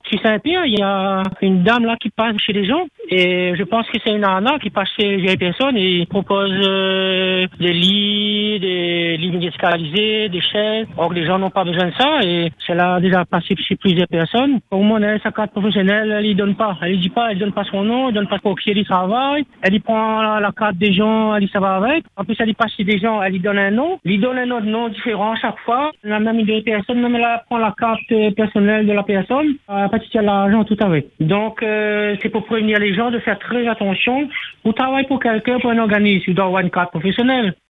Sur Saint-Pierre, il y a une dame là qui passe chez les gens et je pense que c'est une nana qui passe chez les personnes et propose des lits médicalisés, des chaises. Or, les gens n'ont pas besoin de ça et c'est là déjà passé chez plusieurs personnes. Au moins, elle, sa carte professionnelle, elle y donne pas. Elle dit pas, elle donne pas son nom, elle donne pas pour qui elle y travaille. Elle y prend la carte des gens, elle y ça va avec. En plus, elle y passe chez des gens, elle y donne un nom. Elle y donne un autre nom différent chaque fois. La même idée de personne, même elle prend la carte personnelle de la personne. Parce qu'il y a l'argent tout avec. Donc, c'est pour prévenir les gens de faire très attention. Vous travaillez pour quelqu'un, pour un organisme, il doit avoir une carte professionnelle.